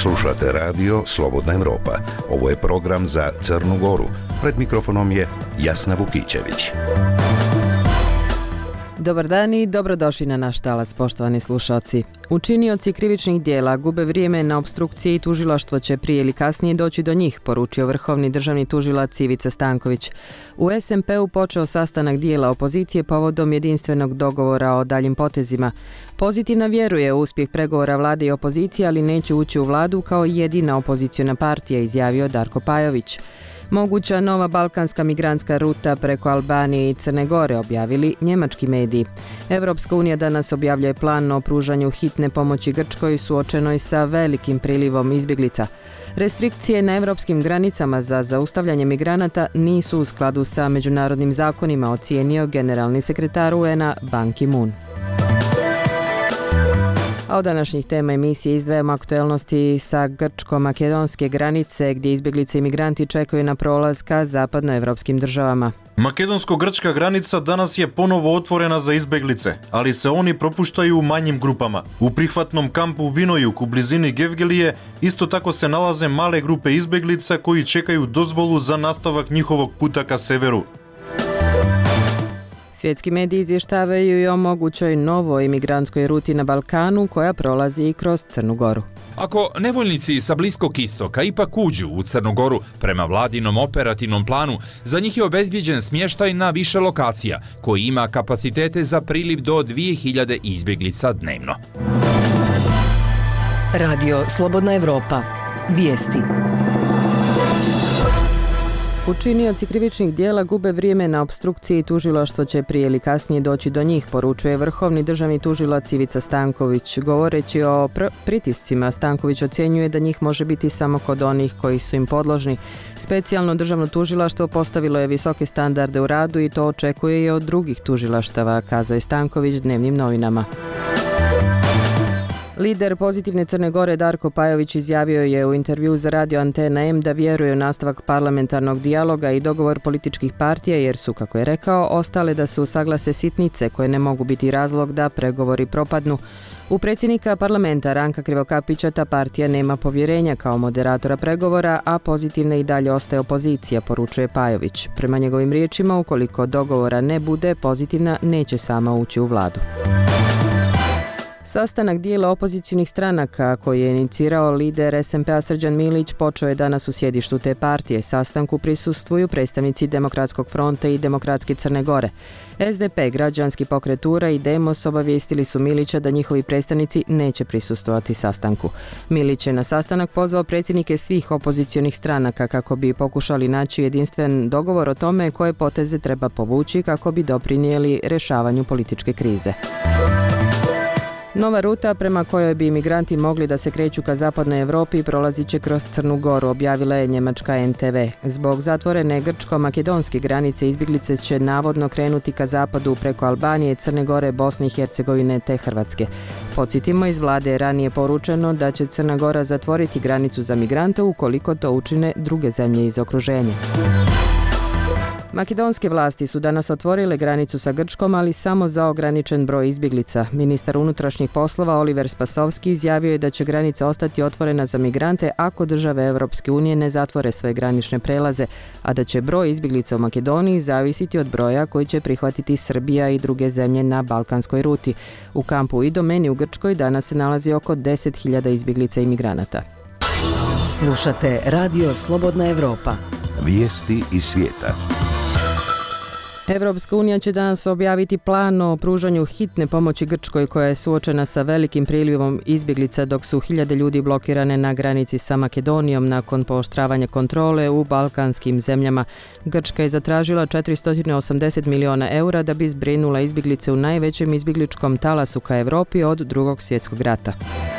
Slušate radio Slobodna Evropa. Ovo je program za Crnu Goru. Pred mikrofonom je Jasna Vukićević. Dobar dan i dobrodošli na naš talas, poštovani slušalci. Učinioci krivičnih dijela gube vrijeme na opstrukcije i tužilaštvo će prije ili kasnije doći do njih, poručio vrhovni državni tužilac Ivica Stanković. U SMP-u počeo sastanak dijela opozicije povodom jedinstvenog dogovora o daljim potezima. Pozitivno vjeruje u uspjeh pregovora vlade i opozicije, ali neće ući u vladu kao jedina opoziciona partija, izjavio Darko Pajović. Moguća nova balkanska migrantska ruta preko Albanije i Crne Gore, objavili njemački mediji. Europska unija danas objavljuje plan o pružanju hitne pomoći Grčkoj suočenoj sa velikim prilivom izbjeglica. Restrikcije na europskim granicama za zaustavljanje migranata nisu u skladu sa međunarodnim zakonima, ocijenio generalni sekretar UN-a Ban Ki-moon. A od današnjih tema emisije izdvajamo aktuelnosti sa grčko-makedonske granice gdje izbjeglice i migranti čekaju na prolaz ka zapadnoevropskim državama. Makedonsko-grčka granica danas je ponovo otvorena za izbjeglice, ali se oni propuštaju u manjim grupama. U prihvatnom kampu Vinojuk u blizini Gevgelije isto tako se nalaze male grupe izbjeglica koji čekaju dozvolu za nastavak njihovog puta ka severu. Svjetski mediji izvještavaju i o mogućoj novoj imigrantskoj ruti na Balkanu koja prolazi i kroz Crnu Goru. Ako nevoljnici sa Bliskog istoka ipak uđu u Crnu Goru, prema vladinom operativnom planu, za njih je obezbijeđen smještaj na više lokacija, koji ima kapacitete za priliv do 2000 izbjeglica dnevno. Radio Slobodna Evropa. Vijesti. Učinioci krivičnih dijela gube vrijeme na opstrukciji i tužilaštvo će prije ili kasnije doći do njih, poručuje vrhovni državni tužilac Ivica Stanković. Govoreći o pritiscima, Stanković ocjenjuje da njih može biti samo kod onih koji su im podložni. Specijalno državno tužilaštvo postavilo je visoke standarde u radu i to očekuje i od drugih tužilaštava, kazao je Stanković dnevnim novinama. Lider Pozitivne Crne Gore Darko Pajović izjavio je u intervju za radio Antena M da vjeruje u nastavak parlamentarnog dijaloga i dogovor političkih partija jer su, kako je rekao, ostale da se usaglase sitnice koje ne mogu biti razlog da pregovori propadnu. U predsjednika parlamenta Ranka Krivokapića ta partija nema povjerenja kao moderatora pregovora, a Pozitivna i dalje ostaje opozicija, poručuje Pajović. Prema njegovim riječima, ukoliko dogovora ne bude, Pozitivna neće sama ući u vladu. Sastanak dijela opozicionih stranaka koji je inicirao lider SMP-a Srđan Milić počeo je danas u sjedištu te partije. Sastanku prisustvuju predstavnici Demokratskog fronta i Demokratske Crne Gore. SDP, Građanski pokret URA i Demos obavijestili su Milića da njihovi predstavnici neće prisustvovati sastanku. Milić je na sastanak pozvao predsjednike svih opozicionih stranaka kako bi pokušali naći jedinstven dogovor o tome koje poteze treba povući kako bi doprinijeli rješavanju političke krize. Nova ruta prema kojoj bi imigranti mogli da se kreću ka zapadnoj Europi prolazit će kroz Crnu Goru, objavila je njemačka NTV. Zbog zatvorene grčko-makedonske granice izbjeglice će navodno krenuti ka zapadu preko Albanije, Crne Gore, Bosne i Hercegovine te Hrvatske. Podsjetimo, iz vlade je ranije poručeno da će Crna Gora zatvoriti granicu za migrante ukoliko to učine druge zemlje iz okruženja. Makedonske vlasti su danas otvorile granicu sa Grčkom, ali samo za ograničen broj izbjeglica. Ministar unutrašnjih poslova Oliver Spasovski izjavio je da će granica ostati otvorena za migrante ako države Europske unije ne zatvore svoje granične prelaze, a da će broj izbjeglica u Makedoniji zavisiti od broja koji će prihvatiti Srbija i druge zemlje na balkanskoj ruti. U kampu Idomeni u Grčkoj danas se nalazi oko 10.000 izbjeglica i migranata. Slušate Radio Slobodna Evropa. Vijesti iz svijeta. Europska unija će danas objaviti plan o pružanju hitne pomoći Grčkoj koja je suočena sa velikim prilivom izbjeglica dok su hiljade ljudi blokirane na granici sa Makedonijom nakon pooštravanja kontrole u balkanskim zemljama. Grčka je zatražila 480 milijuna eura da bi zbrinula izbjeglice u najvećem izbjegličkom talasu ka Europi od Drugog svjetskog rata.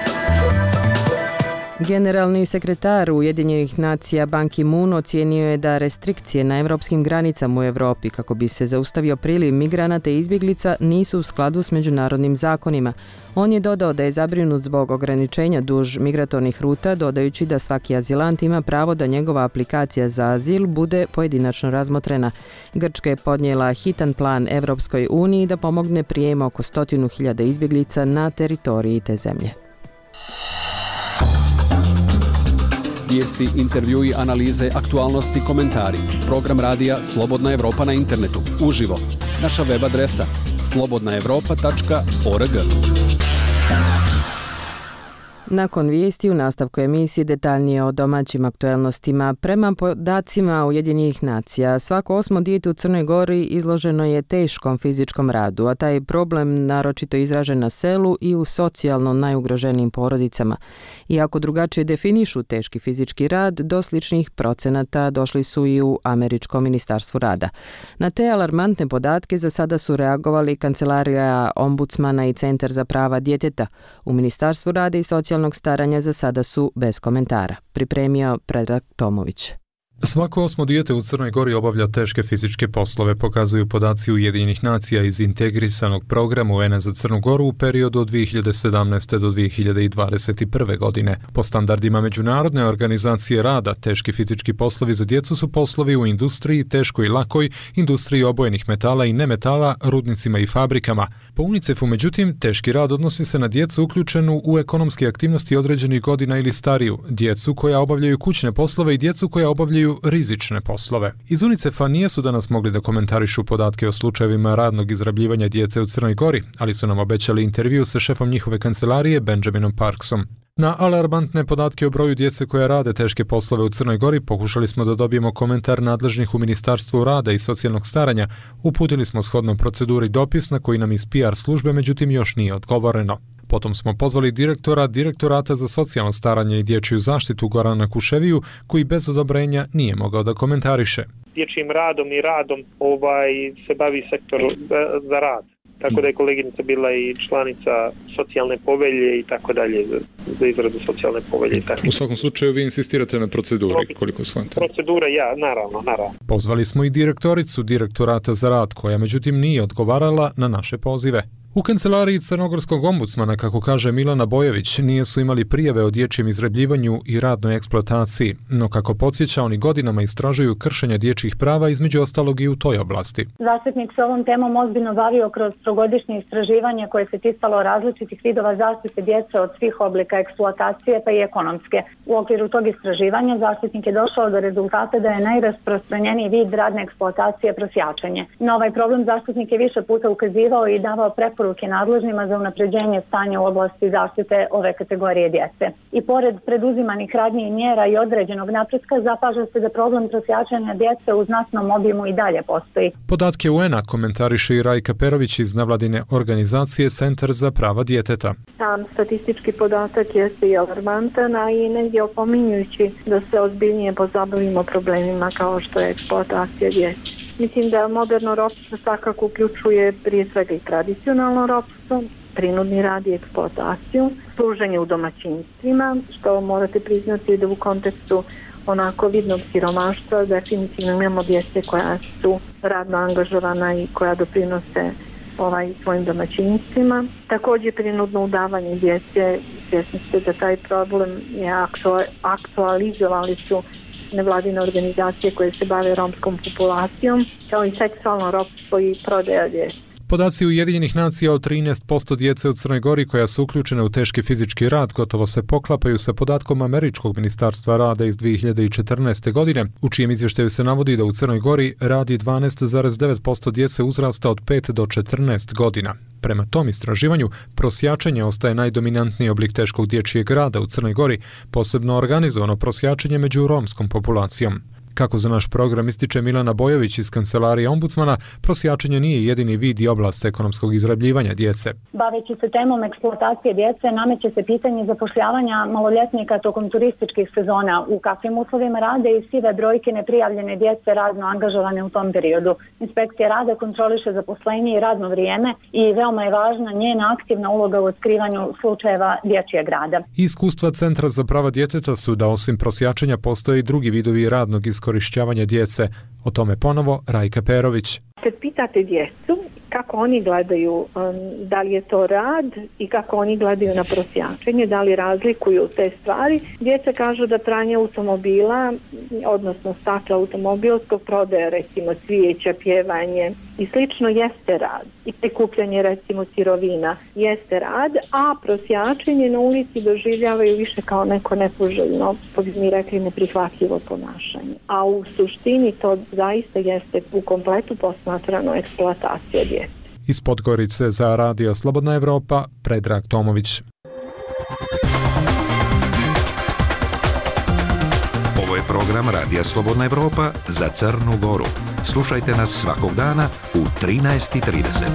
Generalni sekretar Ujedinjenih nacija Ban Ki-moon ocijenio je da restrikcije na europskim granicama u Europi kako bi se zaustavio priliv migranata i izbjeglica nisu u skladu s međunarodnim zakonima. On je dodao da je zabrinut zbog ograničenja duž migratornih ruta, dodajući da svaki azilant ima pravo da njegova aplikacija za azil bude pojedinačno razmotrena. Grčka je podnijela hitan plan Europskoj uniji da pomogne prijemu oko 100.000 izbjeglica na teritoriji te zemlje. Vijesti, intervjui, analize, aktualnosti, komentari. Program radija Slobodna Evropa na internetu. Uživo. Naša web adresa slobodnaevropa.org. Nakon vijesti u nastavku emisije detaljnije o domaćim aktuelnostima. Prema podacima Ujedinjenih nacija, svako 8. dijete u Crnoj Gori izloženo je teškom fizičkom radu, a taj problem naročito izražen na selu i u socijalno najugroženijim porodicama. Iako drugačije definišu teški fizički rad, do sličnih procenata došli su i u Američkom ministarstvu rada. Na te alarmantne podatke za sada su reagovali Kancelarija ombudsmana i Centar za prava djeteta. U Ministarstvu rada i socijalnog staranja za sada su bez komentara. Pripremio Predrag Tomović. Svako 8. dijete u Crnoj Gori obavlja teške fizičke poslove, pokazuju podaci Ujedinjenih nacija iz integrisanog programa UN za Crnu Goru u periodu od 2017. do 2021. godine. Po standardima Međunarodne organizacije rada, teški fizički poslovi za djecu su poslovi u industriji, teškoj i lakoj, industriji obojenih metala i nemetala, rudnicima i fabrikama. Po UNICEF-u, međutim, teški rad odnosi se na djecu uključenu u ekonomske aktivnosti određenih godina ili stariju, djecu koja obavljaju kućne poslove i djecu koja obavljaju rizične poslove. Iz UNICEF-a nisu danas mogli da komentarišu podatke o slučajevima radnog izrabljivanja djece u Crnoj Gori, ali su nam obećali intervju sa šefom njihove kancelarije Benjaminom Parksom. Na alarmantne podatke o broju djece koja rade teške poslove u Crnoj Gori pokušali smo da dobijemo komentar nadležnih u Ministarstvu rada i socijalnog staranja. Uputili smo shodno proceduri dopis na koji nam iz PR službe, međutim još nije odgovoreno. Potom smo pozvali Direktorata za socijalno staranje i dječju zaštitu Gorana Kuševiju, koji bez odobrenja nije mogao da komentariše. Dječjim radom i radom se bavi sektor za rad. Tako da je koleginica bila i članica socijalne povelje i tako dalje, za izradu socijalne povelje. U svakom slučaju vi insistirate na proceduri, koliko shvatam. Procedura, naravno. Pozvali smo i direktoricu Direktorata za rad, koja međutim nije odgovarala na naše pozive. U kancelariji crnogorskog ombudsmana, kako kaže Milana Bojević, nisu imali prijave o dječjem izrabljivanju i radnoj eksploataciji, no kako podsjeća, oni godinama istražuju kršenja dječjih prava, između ostalog i u toj oblasti. Zaštitnik se ovom temom ozbiljno bavio kroz trogodišnje istraživanje koje se ticalo različitih vidova zaštite djece od svih oblika eksploatacije pa i ekonomske. U okviru tog istraživanja zaštitnik je došao do rezultata da je najrasprostranjeniji vid radne eksploatacije prosjačenje. Na ovaj problem zaštitnik je više puta ukazivao i davao preporuke nadležnima za unapređenje stanja u oblasti zaštite ove kategorije djece. I pored preduzimanih radnji i mjera i određenog napretka, zapaža se da problem prosjačenja djece u znatnom obimu i dalje postoji. Podatke UN-a komentariše i Rajka Perović iz nevladine organizacije Centar za prava djeteta. Sam statistički podatak jeste i alarmantan, a i negdje opominjujući da se ozbiljnije pozabavimo problemima kao što je eksploatacija djece. Mislim da moderno ropstvo svakako uključuje prije svega i tradicionalno ropstvo, prinudni rad i eksploataciju, služenje u domaćinstvima, što morate priznati da u kontekstu onako vidnog siromaštva definitivno imamo djece koja su radno angažovana i koja doprinose svojim domaćinstvima. Također prinudno udavanje djece, svjesni ste da taj problem je aktualizovali su nevladine organizacije koje se bave romskom populacijom, kao i seksualno ropstvo i prodaja djece. Podaci Ujedinjenih nacija o 13% djece u Crnoj Gori koja su uključene u teški fizički rad gotovo se poklapaju sa podatkom Američkog ministarstva rada iz 2014. godine, u čijem izvještaju se navodi da u Crnoj Gori radi 12,9% djece uzrasta od 5 do 14 godina. Prema tom istraživanju, prosjačenje ostaje najdominantniji oblik teškog dječjeg rada u Crnoj Gori, posebno organizovano prosjačenje među romskom populacijom. Kako za naš program ističe Milana Bojović iz kancelarije ombudsmana, prosjačenje nije jedini vid i oblast ekonomskog izrabljivanja djece. Baveći se temom eksploatacije djece, nameće se pitanje zapošljavanja maloljetnika tokom turističkih sezona, u kakvim uslovima rade i sive brojke neprijavljene djece radno angažovane u tom periodu. Inspekcija rada kontroliše zaposlenje i radno vrijeme i veoma je važna njena aktivna uloga u otkrivanju slučajeva dječjeg rada. Iskustva Centra za prava djeteta su da osim prosjačenja postoje i drugi vidovi radnog iskorištavanja djece. O tome ponovo Rajka Perović. Kad pitate djecu kako oni gledaju, da li je to rad i kako oni gledaju na prosjačenje, da li razlikuju te stvari, djeca kažu da pranje automobila, odnosno stakla automobilskog, prodaje recimo cvijeća, pjevanje, i slično jeste rad. I prikupljanje recimo sirovina jeste rad, a prosjačenje na ulici doživljavaju više kao neko nepoželjno, što bi mi rekli neprihvatljivo ponašanje. A u suštini to zaista jeste u kompletu posmatrano eksploatacija djece. Iz Podgorice za Radio Slobodna Evropa, Predrag Tomović. Ovo je program Radija Slobodna Evropa za Crnu Goru. Slušajte nas svakog dana u 13:30.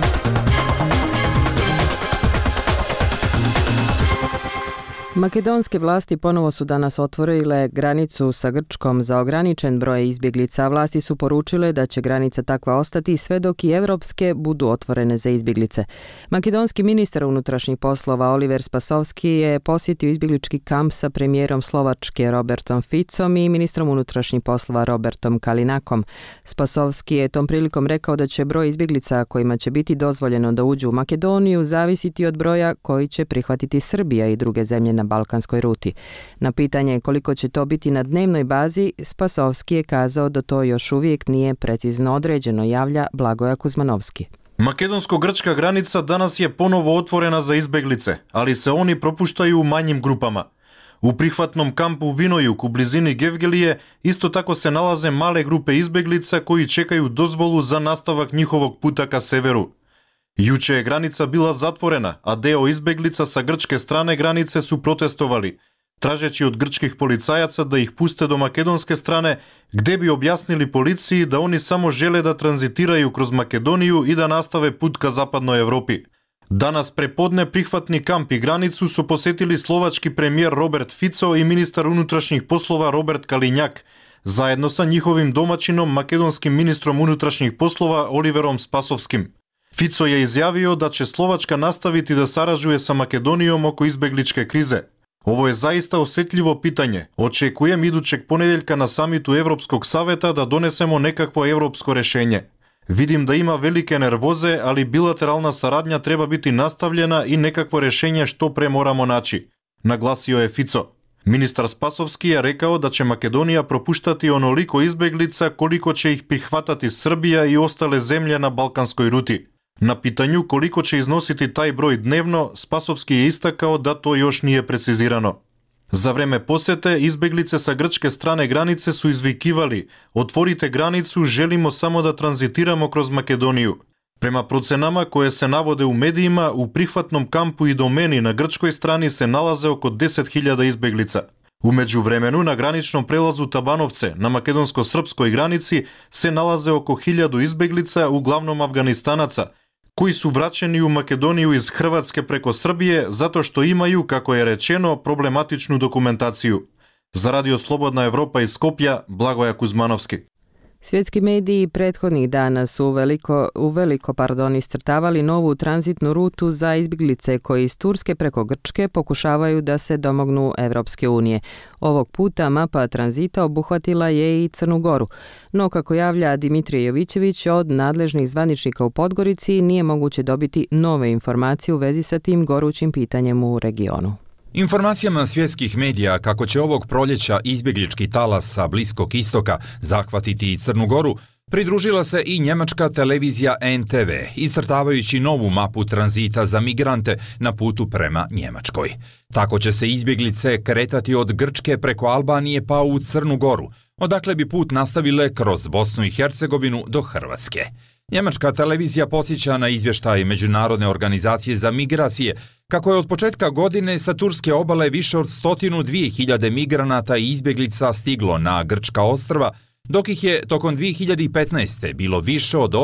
Makedonske vlasti ponovo su danas otvorile granicu sa Grčkom za ograničen broj izbjeglica. Vlasti su poručile da će granica takva ostati sve dok i evropske budu otvorene za izbjeglice. Makedonski ministar unutrašnjih poslova Oliver Spasovski je posjetio izbjeglički kamp sa premijerom Slovačke Robertom Ficom i ministrom unutrašnjih poslova Robertom Kalinakom. Spasovski je tom prilikom rekao da će broj izbjeglica kojima će biti dozvoljeno da uđu u Makedoniju zavisiti od broja koji će prihvatiti Srbija i druge zemlje na balkanskoj ruti. Na pitanje koliko će to biti na dnevnoj bazi, Spasovski je kazao da to još uvijek nije precizno određeno, javlja Blagoja Kuzmanovski. Makedonsko-grčka granica danas je ponovo otvorena za izbeglice, ali se oni propuštaju u manjim grupama. U prihvatnom kampu Vinojuk u blizini Gevgelije isto tako se nalaze male grupe izbeglica koji čekaju dozvolu za nastavak njihovog puta ka severu. Juče je granica bila zatvorena, a deo izbeglica sa grčke strane granice su protestovali, tražeći od grčkih policajaca da ih puste do makedonske strane, gde bi objasnili policiji da oni samo žele da tranzitiraju kroz Makedoniju i da nastave put ka zapadnoj Evropi. Danas prepodne prihvatni kamp i granicu su posjetili slovački premijer Robert Fico i ministar unutrašnjih poslova Robert Kalinjak, zajedno sa njihovim domaćinom makedonskim ministrom unutrašnjih poslova Oliverom Spasovskim. Fico je izjavio da će Slovačka nastaviti da sarađuje sa Makedonijom oko izbegličke krize. Ovo je zaista osjetljivo pitanje. Očekujem idućeg ponedjeljka na samitu Evropskog saveta da donesemo nekakvo evropsko rješenje. Vidim da ima velike nervoze, ali bilateralna saradnja treba biti nastavljena i nekakvo rješenje što pre moramo naći, naglasio je Fico. Ministar Spasovski je rekao da će Makedonija propuštati onoliko izbeglica koliko će ih prihvatati Srbija i ostale zemlje na balkanskoj ruti. Na pitanju koliko će iznositi taj broj dnevno, Spasovski je istakao da to još nije precizirano. Za vreme posjete, izbeglice sa grčke strane granice su izvikivali: otvorite granicu, želimo samo da tranzitiramo kroz Makedoniju. Prema procenama koje se navode u medijima, u prihvatnom kampu i domeni na grčkoj strani se nalaze oko 10.000 izbeglica. U međuvremenu na graničnom prelazu Tabanovce na makedonsko-srpskoj granici se nalaze oko 1000 izbeglica, uglavnom Afganistanaca, koji su vraćeni u Makedoniju iz Hrvatske preko Srbije zato što imaju, kako je rečeno, problematičnu dokumentaciju. Za Radio Slobodna Evropa iz Skopja, Blagoja Kuzmanovski. Svjetski mediji prethodnih dana su uveliko iscrtavali novu tranzitnu rutu za izbjeglice koji iz Turske preko Grčke pokušavaju da se domognu Evropske unije. Ovog puta mapa tranzita obuhvatila je i Crnu Goru. No, kako javlja Dimitrije Jovićević, od nadležnih zvaničnika u Podgorici nije moguće dobiti nove informacije u vezi sa tim gorućim pitanjem u regionu. Informacijama svjetskih medija kako će ovog proljeća izbjeglički talas sa Bliskog istoka zahvatiti i Crnu Goru, pridružila se i njemačka televizija NTV, iscrtavajući novu mapu tranzita za migrante na putu prema Njemačkoj. Tako će se izbjeglice kretati od Grčke preko Albanije pa u Crnu Goru, odakle bi put nastavile kroz Bosnu i Hercegovinu do Hrvatske. Njemačka televizija podsjeća na izvještaj Međunarodne organizacije za migracije kako je od početka godine sa turske obale više od 102.000 migranata i izbjeglica stiglo na grčka ostrva, dok ih je tokom 2015. bilo više od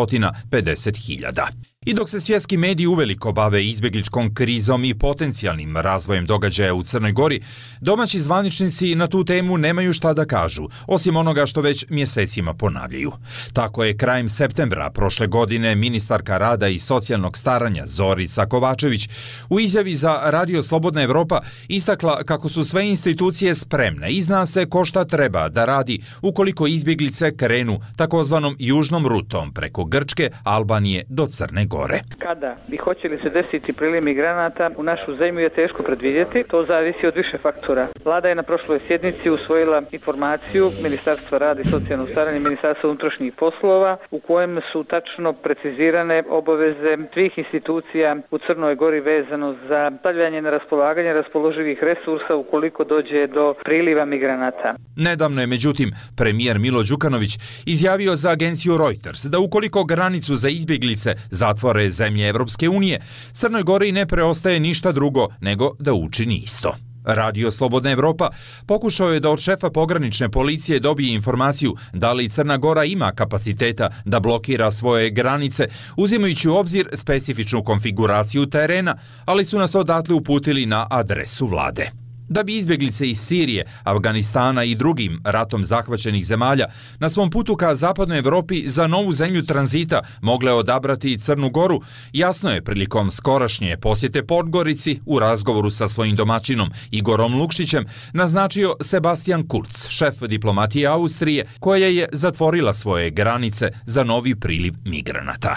850.000. I dok se svjetski mediji uveliko bave izbjegličkom krizom i potencijalnim razvojem događaja u Crnoj Gori, domaći zvaničnici na tu temu nemaju šta da kažu, osim onoga što već mjesecima ponavljaju. Tako je krajem septembra prošle godine ministarka rada i socijalnog staranja Zorica Kovačević u izjavi za Radio Slobodna Evropa istakla kako su sve institucije spremne i zna se ko šta treba da radi ukoliko izbjeglice krenu takozvanom južnom rutom preko Grčke, Albanije do Crne Gore. Gore. Kada i hoće li se desiti priliv migranata u našu zemlju je teško predvidjeti. To zavisi od više faktora. Vlada je na prošloj sjednici usvojila informaciju Ministarstva rada i socijalnog staranja i Ministarstva unutrašnjih poslova u kojem su tačno precizirane obaveze svih institucija u Crnoj Gori vezano za stavljanje na raspolaganje raspoloživih resursa ukoliko dođe do priliva migranata. Nedavno je, međutim, premijer Milo Đukanović izjavio za agenciju Reuters da ukoliko granicu za izbjeglice zatvore zemlje Evropske unije, Crnoj Gori ne preostaje ništa drugo nego da učini isto. Radio Slobodna Evropa pokušao je da od šefa pogranične policije dobije informaciju da li Crna Gora ima kapaciteta da blokira svoje granice, uzimajući u obzir specifičnu konfiguraciju terena, ali su nas odatle uputili na adresu vlade. Da bi izbjeglice iz Sirije, Afganistana i drugim ratom zahvaćenih zemalja na svom putu ka zapadnoj Evropi za novu zemlju tranzita mogle odabrati Crnu Goru, jasno je prilikom skorašnje posjete Podgorici u razgovoru sa svojim domaćinom Igorom Lukšićem naznačio Sebastian Kurz, šef diplomatije Austrije, koja je zatvorila svoje granice za novi priliv migranata.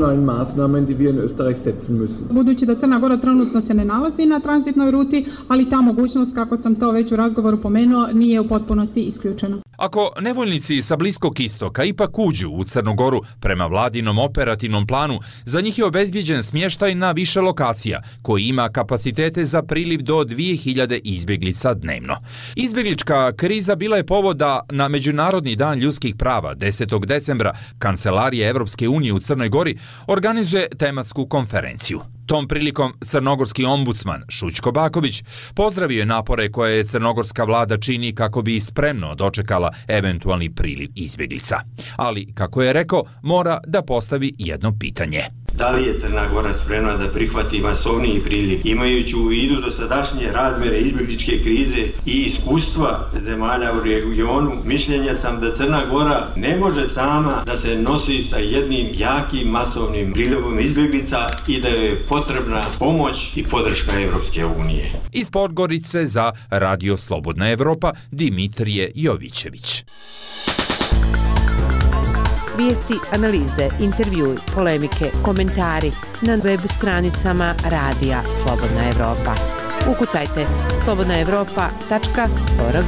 Budući da Crna Gora trenutno se ne nalazi na tranzitnoj ruti, ali ta mogućnost, kako sam to već u razgovoru pomenuo, nije u potpunosti isključeno. Ako nevoljnici sa Bliskog istoka ipak uđu u Crnu Goru prema vladinom operativnom planu, za njih je obezbijeđen smještaj na više lokacija, koji ima kapacitete za priliv do 2000 izbjeglica dnevno. Izbjeglička kriza bila je povod da na Međunarodni dan ljudskih prava 10. decembra Kancelarija Evropske unije u Crnoj Gori organizuje tematsku konferenciju. Tom prilikom crnogorski ombudsman Šućko Baković pozdravio je napore koje crnogorska vlada čini kako bi spremno dočekala eventualni priliv izbjeglica. Ali, kako je rekao, mora da postavi jedno pitanje. Da li je Crna Gora spremna da prihvati masovniji priliv, imajući u vidu dosadašnje razmjere izbjegličke krize i iskustva zemalja u regionu? Mišljenja sam da Crna Gora ne može sama da se nosi sa jednim jakim masovnim prilivom izbjeglica i da je potrebna pomoć i podrška Evropske unije. Iz Podgorice za Radio Slobodna Evropa Dimitrije Jovićević. Vijesti, analize, intervjui, polemike, komentari na web stranicama Radija Slobodna Evropa. Ukucajte slobodnaevropa.org.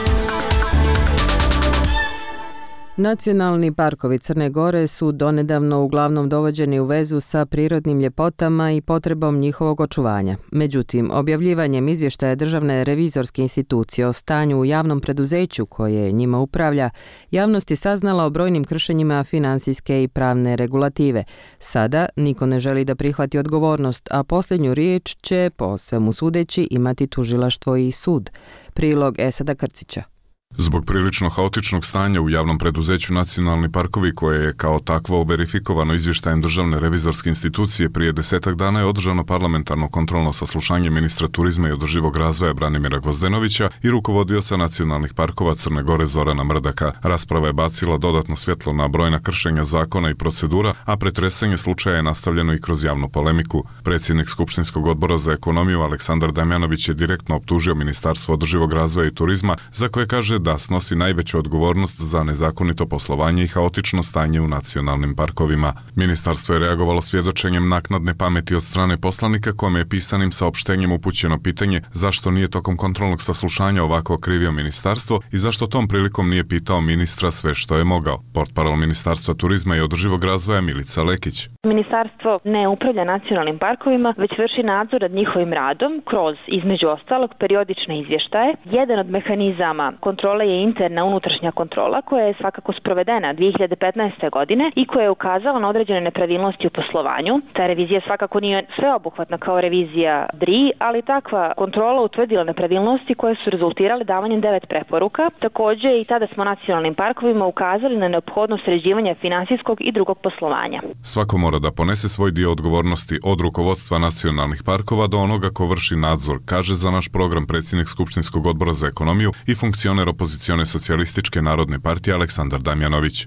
Nacionalni parkovi Crne Gore su donedavno uglavnom dovođeni u vezu sa prirodnim ljepotama i potrebom njihovog očuvanja. Međutim, objavljivanjem izvještaja Državne revizorske institucije o stanju u javnom preduzeću koje njima upravlja, javnost je saznala o brojnim kršenjima financijske i pravne regulative. Sada niko ne želi da prihvati odgovornost, a posljednju riječ će, po svemu sudeći, imati tužilaštvo i sud. Prilog Esada Krcića. Zbog prilično haotičnog stanja u javnom preduzeću Nacionalni parkovi, koje je kao takvo verifikovano izvještajem Državne revizorske institucije, prije 10 dana je održano parlamentarno kontrolno saslušanje ministra turizma i održivog razvoja Branimira Gvozdenovića i rukovodioca Nacionalnih parkova Crne Gore Zorana Mrdaka. Rasprava je bacila dodatno svjetlo na brojna kršenja zakona i procedura, a pretresanje slučaja je nastavljeno i kroz javnu polemiku. Predsjednik Skupštinskog odbora za ekonomiju Aleksandar Damjanović je direktno optužio Ministarstvo održivog razvoja i turizma, za koje kaže da snosi najveću odgovornost za nezakonito poslovanje i haotično stanje u nacionalnim parkovima. Ministarstvo je reagovalo svjedočenjem naknadne pameti od strane poslanika, kome je pisanim saopštenjem upućeno pitanje zašto nije tokom kontrolnog saslušanja ovako okrivio ministarstvo i zašto tom prilikom nije pitao ministra sve što je mogao. Portparol Ministarstva turizma i održivog razvoja Milica Lekić. Ministarstvo ne upravlja nacionalnim parkovima, već vrši nadzor nad njihovim radom kroz, između ostalog, periodične izvještaje. Jedan od mehanizama kontrole je interna unutrašnja kontrola, koja je svakako sprovedena 2015. godine i koja je ukazala na određene nepravilnosti u poslovanju. Ta revizija svakako nije sveobuhvatna kao revizija DRI, ali takva kontrola utvrdila nepravilnosti koje su rezultirale davanjem 9 preporuka. Također i tada smo nacionalnim parkovima ukazali na neophodnost sređivanja finansijskog i drugog poslovanja. Svako mora da ponese svoj dio odgovornosti, od rukovodstva nacionalnih parkova do onoga ko vrši nadzor, kaže za naš program predsjednik Skupštinskog odbora za ekonomiju i funkcioner opozicione socijalističke narodne partije Aleksandar Damjanović.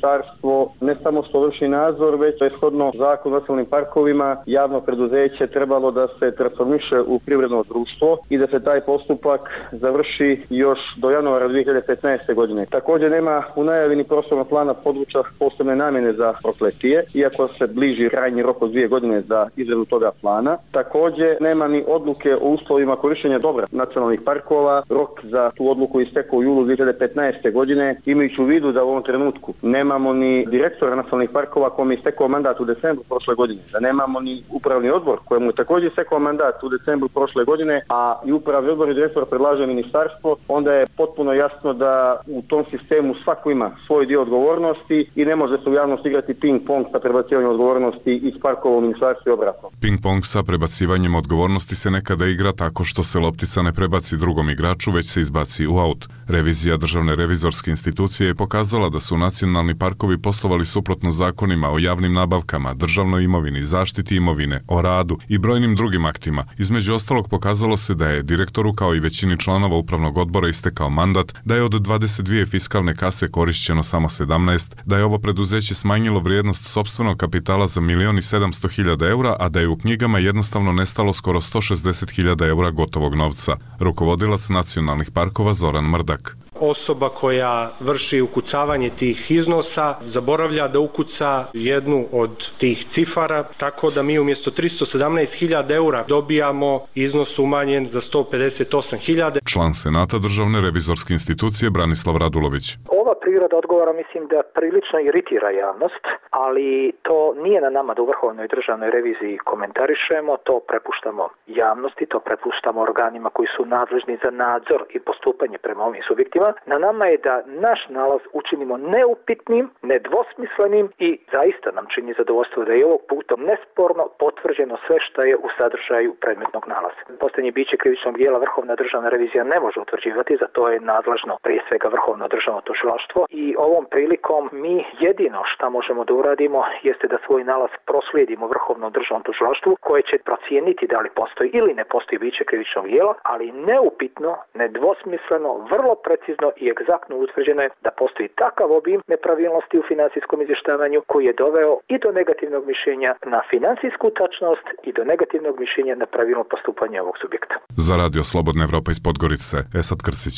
ministarstvo ne samo što vrši nadzor, već je shodno Zakon o nacionalnim parkovima javno preduzeće trebalo da se transformiše u privredno društvo i da se taj postupak završi još do januara 2015. godine. Također nema u najavi ni prostornog plana područja posebne namjene za Prokletije, iako se bliži krajnji rok od 2 godine za izradu toga plana. Također nema ni odluke o uslovima korištenja dobra nacionalnih parkova. Rok za tu odluku istekao u julu 2015. godine, imajući u vidu da u ovom trenutku nemamo ni direktora nacionalnih parkova kome je istekao mandat u decembru prošle godine, da nemamo ni upravni odbor kojemu je također istekao mandat u decembru prošle godine, a i upravni odbor i direktor predlaže ministarstvo, onda je potpuno jasno da u tom sistemu svako ima svoj dio odgovornosti i ne može se u javnosti igrati ping-pong sa prebacivanjem odgovornosti iz parkova u ministarstvo i obratno. Ping-pong sa prebacivanjem odgovornosti se nekada igra tako što se loptica ne prebaci drugom igraču, već se izbaci u aut. Revizija Državne revizorske institucije je pokazala da su nacionalni parkovi poslovali suprotno zakonima o javnim nabavkama, državnoj imovini, zaštiti imovine, o radu i brojnim drugim aktima. Između ostalog pokazalo se da je direktoru kao i većini članova upravnog odbora istekao mandat, da je od 22 fiskalne kase korišćeno samo 17, da je ovo preduzeće smanjilo vrijednost sopstvenog kapitala za 1.700.000 eura, a da je u knjigama jednostavno nestalo skoro 160.000 eura gotovog novca. Rukovodilac nacionalnih parkova Zoran Mrdak. Osoba koja vrši ukucavanje tih iznosa zaboravlja da ukuca jednu od tih cifara, tako da mi umjesto 317.000 eura dobijamo iznos umanjen za 158.000. Član Senata Državne revizorske institucije Branislav Radulović. Ova priroda odgovora mislim da prilično iritira javnost, ali to nije na nama da u Vrhovnoj državnoj reviziji komentarišemo, to prepuštamo javnosti, to prepuštamo organima koji su nadležni za nadzor i postupanje prema ovim subjektima. Na nama je da naš nalaz učinimo neupitnim, nedvosmislenim i zaista nam čini zadovoljstvo da je ovog putom nesporno potvrđeno sve što je u sadržaju predmetnog nalaza. Postojanje biće krivičnog dijela Vrhovna državna revizija ne može utvrđivati, za to je nadležno prije svega Vrhovno državno tužilaštvo i ovom prilikom mi jedino što možemo da uradimo jeste da svoj nalaz proslijedimo Vrhovnom državnom tužilaštvu koje će procijeniti da li postoji ili ne postoji biće krivičnog dijela, ali neupitno, nedvosmisleno, vrlo precizno i egzaktno utvrđeno je da postoji takav obim nepravilnosti u financijskom izvještavanju koji je doveo i do negativnog mišljenja na financijsku tačnost i do negativnog mišljenja na pravilno postupanje ovog subjekta. Za Radio Slobodna Evropa iz Podgorice, Esad Krcić.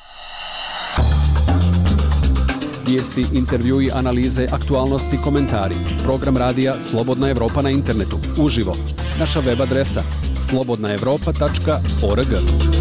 Vijesti, intervjui, analize, aktualnosti, komentari. Program radija Slobodna Evropa na internetu. Uživo. Naša web adresa slobodnaevropa.org.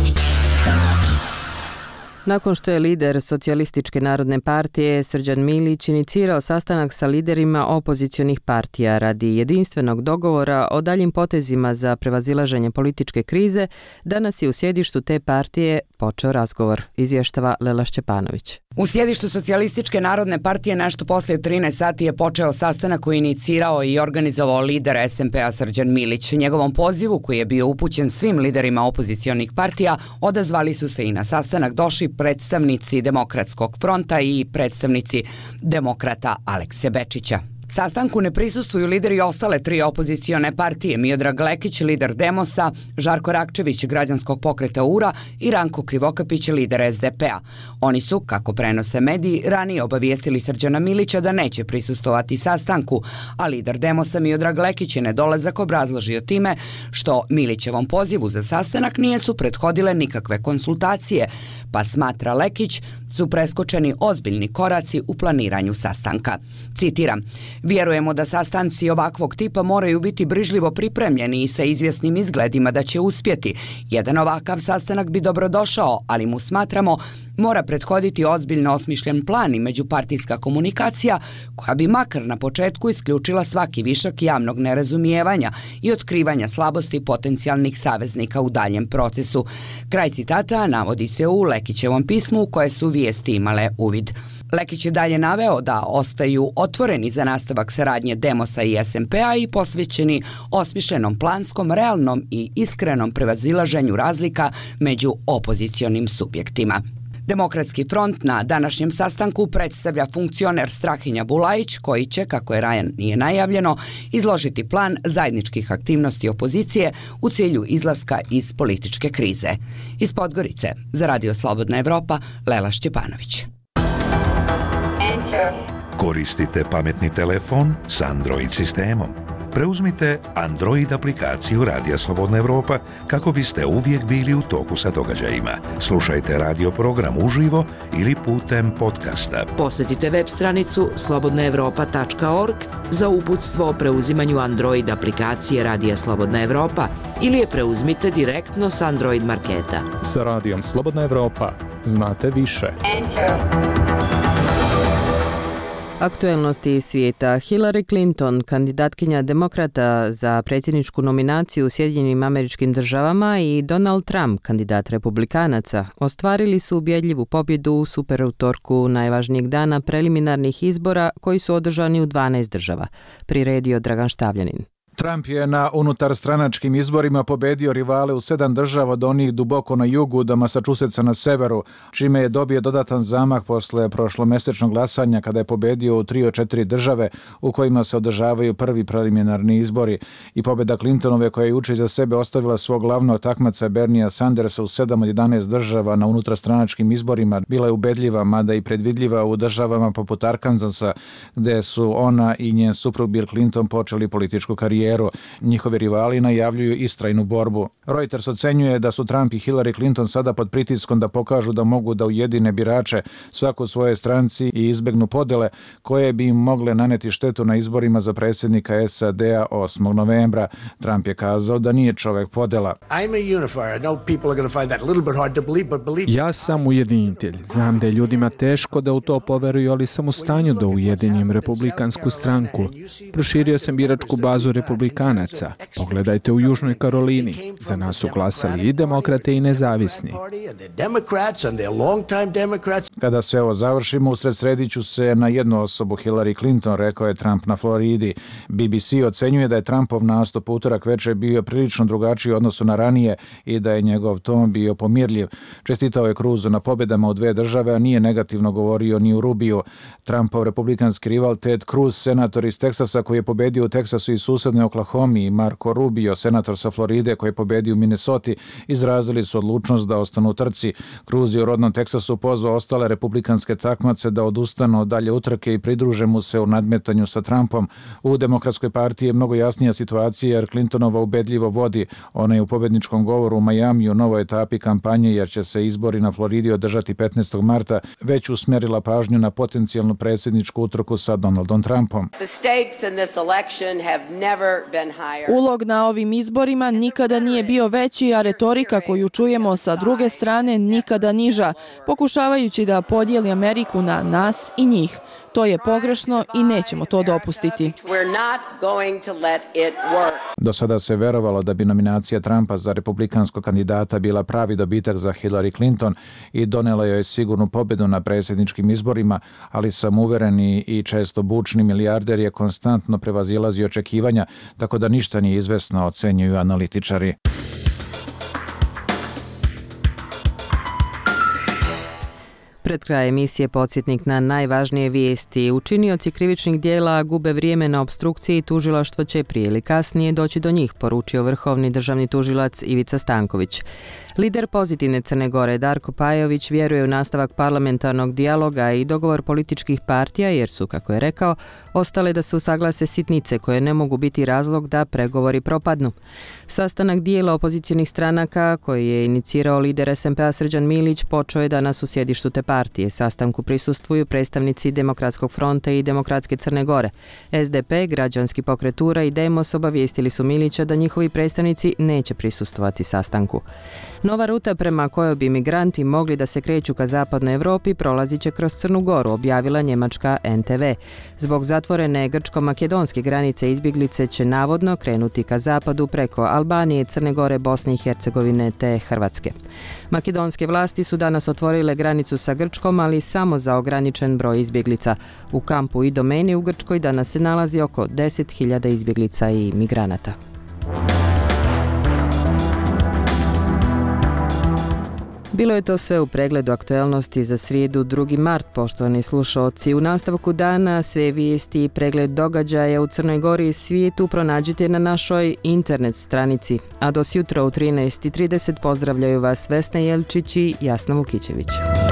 Nakon što je lider Socijalističke narodne partije Srđan Milić inicirao sastanak sa liderima opozicionih partija radi jedinstvenog dogovora o daljim potezima za prevazilaženje političke krize, danas je u sjedištu te partije počeo razgovor, izvještava Lela Šćepanović. U sjedištu Socijalističke narodne partije nešto poslije 13 sati je počeo sastanak koji je inicirao i organizovao lider SMP-a Srđan Milić. Njegovom pozivu, koji je bio upućen svim liderima opozicionih partija, odazvali su se i na sastanak došli predstavnici Demokratskog fronta i predstavnici demokrata Alekse Bečića. Sastanku ne prisustvuju lideri ostale 3 opozicione partije, Miodrag Lekić, lider Demosa, Žarko Rakčević, građanskog pokreta URA i Ranko Krivokapić, lider SDP-a. Oni su, kako prenose mediji, ranije obavijestili Srđana Milića da neće prisustovati sastanku, a lider Demosa Miodrag Lekić je nedolazak obrazložio time što Milićevom pozivu za sastanak nije su prethodile nikakve konsultacije, pa smatra Lekić su preskočeni ozbiljni koraci u planiranju sastanka. Citiram: "Vjerujemo da sastanci ovakvog tipa moraju biti brižljivo pripremljeni i sa izvjesnim izgledima da će uspjeti. Jedan ovakav sastanak bi dobrodošao, ali mu smatramo mora prethoditi ozbiljno osmišljen plan i međupartijska komunikacija koja bi makar na početku isključila svaki višak javnog nerazumijevanja i otkrivanja slabosti potencijalnih saveznika u daljem procesu." Kraj citata navodi se u Lekićevom pismu u koje su vijesti imale uvid. Lekić je dalje naveo da ostaju otvoreni za nastavak saradnje Demosa i SMP-a i posvećeni osmišljenom planskom, realnom i iskrenom prevazilaženju razlika među opozicionim subjektima. Demokratski front na današnjem sastanku predstavlja funkcioner Strahinja Bulajić koji će, kako je ranije najavljeno, izložiti plan zajedničkih aktivnosti opozicije u cilju izlaska iz političke krize. Iz Podgorice, za Radio Slobodna Evropa, Lela Šćepanović. Koristite pametni telefon s Android sistemom? Preuzmite Android aplikaciju Radija Slobodna Evropa kako biste uvijek bili u toku sa događajima. Slušajte radio program uživo ili putem podcasta. Posjetite web stranicu slobodnaevropa.org za uputstvo o preuzimanju Android aplikacije Radija Slobodna Evropa ili je preuzmite direktno s Android marketa. Sa Radijom Slobodna Evropa znate više. Aktuelnosti iz svijeta. Hillary Clinton, kandidatkinja demokrata za predsjedničku nominaciju u Sjedinjenim Američkim Državama, i Donald Trump, kandidat republikanaca, ostvarili su ubjedljivu pobjedu u superutorku najvažnijeg dana preliminarnih izbora koji su održani u 12 država. Priredio Dragan Štavljanin. Trump je na unutarstranačkim izborima pobedio rivale u 7 država, od onih duboko na jugu do Massachusettsa na severu, čime je dobio dodatan zamah posle prošlomesečnog glasanja kada je pobedio u 3 od 4 države u kojima se održavaju prvi preliminarni izbori. I pobjeda Clintonove, koja je juče za sebe ostavila svog glavnog takmaca Berniea Sandersa u 7 od 11 država na unutarstranačkim izborima, bila je ubedljiva, mada i predvidljiva u državama poput Arkansasa, gde su ona i njen suprug Bill Clinton počeli političku karijeru. Njihovi rivali najavljuju istrajnu borbu. Reuters ocenjuje da su Trump i Hillary Clinton sada pod pritiskom da pokažu da mogu da ujedine birače svako u svojoj stranci i izbegnu podele koje bi im mogle naneti štetu na izborima za predsjednika SAD-a 8. novembra. Trump je kazao da nije čovek podela. Ja sam ujedinitelj. Znam da je ljudima teško da u to poveruju, ali sam u stanju da ujedinim republikansku stranku. Proširio sam biračku bazu republikanaca. Pogledajte u Južnoj Karolini. Za nas su glasali i demokrate i nezavisni. Kada sve ovo završimo, usredsrediću se na jednu osobu, Hillary Clinton, rekao je Trump na Floridi. BBC ocenjuje da je Trumpov nastup utorak večer bio prilično drugačiji u odnosu na ranije i da je njegov ton bio pomirljiv. Čestitao je Cruzu na pobjedama u 2 države, a nije negativno govorio ni u Rubiju. Trumpov republikanski rival Ted Cruz, senator iz Teksasa koji je pobedio u Teksasu i susednoj Oklahomi, i Marco Rubio, senator sa Floride koji je pobedio u Minnesoti, izrazili su odlučnost da ostanu u trci. Cruz je u rodnom Teksasu pozvao ostale republikanske takmace da odustanu od dalje utrke i pridruže mu se u nadmetanju sa Trumpom. U Demokratskoj partiji je mnogo jasnija situacija jer Clintonova ubedljivo vodi. Ona je u pobedničkom govoru u Majamiju u novoj etapi kampanje, jer će se izbori na Floridi održati 15. marta, već usmjerila pažnju na potencijalnu predsjedničku utrku sa Donaldom Trumpom. Ulog na ovim izborima nikada nije bio veći, a retorika koju čujemo sa druge strane nikada niža, pokušavajući da podijeli Ameriku na nas i njih. To je pogrešno i nećemo to dopustiti. Do sada se verovalo da bi nominacija Trumpa za republikanskog kandidata bila pravi dobitak za Hillary Clinton i donela joj sigurnu pobjedu na predsjedničkim izborima, ali samouvereni i često bučni milijarder je konstantno prevazilazio očekivanja, tako da ništa nije izvesno, ocenjuju analitičari. Pred kraj emisije podsjetnik na najvažnije vijesti. Učinioci krivičnih dijela gube vrijeme na opstrukciji, tužilaštvo će prije ili kasnije doći do njih, poručio vrhovni državni tužilac Ivica Stanković. Lider Pozitivne Crne Gore Darko Pajović vjeruje u nastavak parlamentarnog dijaloga i dogovor političkih partija, jer su, kako je rekao, ostale da se usaglase sitnice koje ne mogu biti razlog da pregovori propadnu. Sastanak dijela opozicionih stranaka koji je inicirao lider SMP-a Srđan Milić počeo je danas u sjedištu te partije. Sastanku prisustvuju predstavnici Demokratskog fronta i Demokratske Crne Gore. SDP, Građanski pokret URA i Demos obavijestili su Milića da njihovi predstavnici neće prisustvovati sastanku. Nova ruta prema kojoj bi migranti mogli da se kreću ka zapadnoj Evropi prolazit će kroz Crnu Goru, objavila njemačka NTV. Zbog zatvorene grčko-makedonske granice izbjeglice će navodno krenuti ka zapadu preko Albanije, Crne Gore, Bosne i Hercegovine te Hrvatske. Makedonske vlasti su danas otvorile granicu sa Grčkom, ali samo za ograničen broj izbjeglica. U kampu Idomeni u Grčkoj danas se nalazi oko 10.000 izbjeglica i migranata. Bilo je to sve u pregledu aktuelnosti za srijedu 2. mart, poštovani slušalci. U nastavku dana sve vijesti i pregled događaja u Crnoj Gori i svijetu pronađite na našoj internet stranici. A do sjutra u 13:30 pozdravljaju vas Vesna Jelčić i Jasna Vukićević.